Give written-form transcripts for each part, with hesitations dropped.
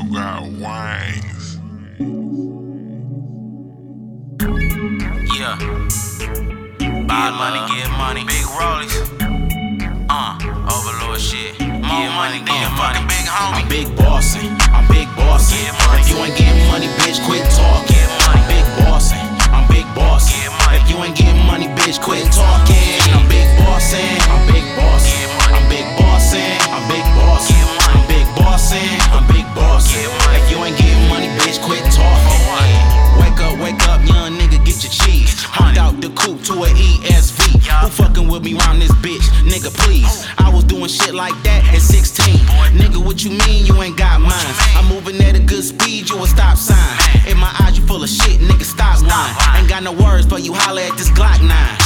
got wings. Yeah. Buy money, get money. Big rollies. Overlord shit. More money than your fucking big homie. I'm big bossin', I'm big bossin'. Get money. If you ain't getting money, bitch, quit talking. Get money. I'm big bossin', I'm big bossin'. Get money. If you ain't getting money, bitch, quit talking. I'm big bossin', I'm big bossin'. Get money. I'm big bossin', I'm big bossin'. Get money. I'm big bossin', I'm big bossin'. Get money. If you ain't getting money, bitch, quit talking. Wake up, young nigga, get your cheese. Hopped out the coupe to an ESV. Who fucking with me round this bitch? Nigga, please. I was doing shit like that at 16. Nigga, what you mean you ain't got mine? I'm moving at a good speed, you a stop sign. In my eyes, you full of shit, nigga, stop lying. Ain't got no words, but you holler at this Glock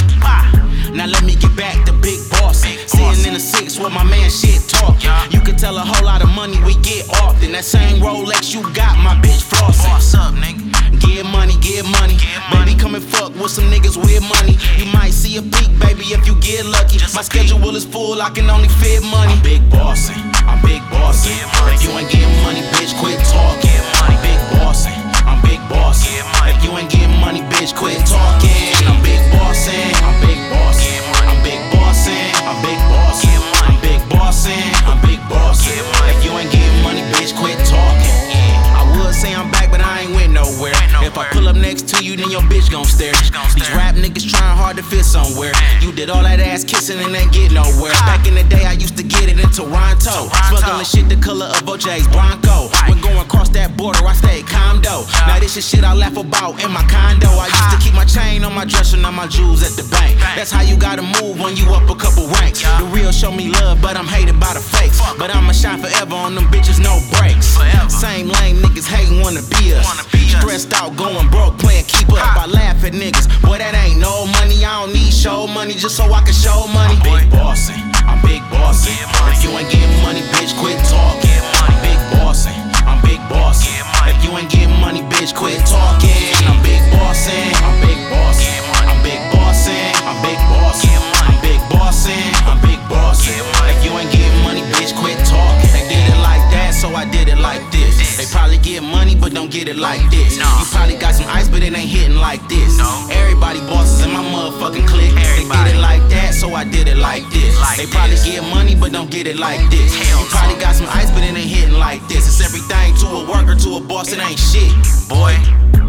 9. Now let me get back to big boss. Sitting in the six with my man shit talking. You can tell a whole lot of money we get often. That same Rolex you got, my bitch flossing. What's up, nigga? Get money, get money. Baby, come and fuck with some niggas with money. You might see a peak, baby, if you get lucky. My schedule is full, I can only fit money. I'm big bossin', I'm big bossin'. If you ain't getting money, bitch, quit talking. I'm big bossin', I'm big bossin'. If you ain't getting money, bitch, quit talking. I'm big bossin', I'm big bossin'. I'm big bossin', I'm big bossin'. I'm big bossin', I'm big bossin'. If you ain't getting money, bitch, quit talking. I would say I'm back, but I ain't went nowhere. If I pull up next to you, then your bitch gon' stare. These rap niggas trying hard to fit somewhere. You did all that ass kissing and ain't get nowhere. Back in the day, I used to get it in Toronto. Smuggling shit the color of OJ's Bronco. When going across that border, I stayed condo. Now this is shit I laugh about in my condo. I used to keep my chain on my dresser and my jewels at the bank. That's how you gotta move when you up a couple ranks. The real show me love, but I'm hated by the fakes. But I'ma shine forever on them bitches, no breaks. Same lane niggas hating wanna be us. Stressed out, going broke, playing keep up. I laugh at niggas, boy, that ain't no money. I don't need show money just so I can show money. I'm big bossin', I'm big bossin'. If you ain't getting money, bitch, quit talking. I'm big bossin', I'm big bossin'. If you ain't getting money, bitch, quit talking. I'm big bossin', I'm big bossin'. I'm big bossin', I'm big bossin'. I'm big bossin', I'm big bossin'. If you ain't getting money, bitch, quit talking. They did it like that, so I did it like this. They probably get money, but don't get it like this. You probably got some ice, but it ain't hitting like this. Everybody bosses in my motherfucking clique. They did it like that, so I did it like this. They probably get money, but don't get it like this. You probably got some ice, but it ain't hitting like this. It's everything to a worker, to a boss, it ain't shit, boy.